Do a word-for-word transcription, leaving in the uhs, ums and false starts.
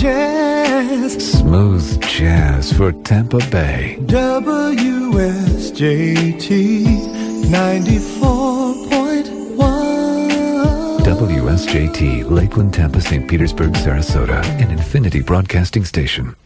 jazz. Smooth jazz for Tampa Bay. W S J T ninety-four point one. W S J T, Lakeland, Tampa, Saint Petersburg, Sarasota, an Infinity Broadcasting Station.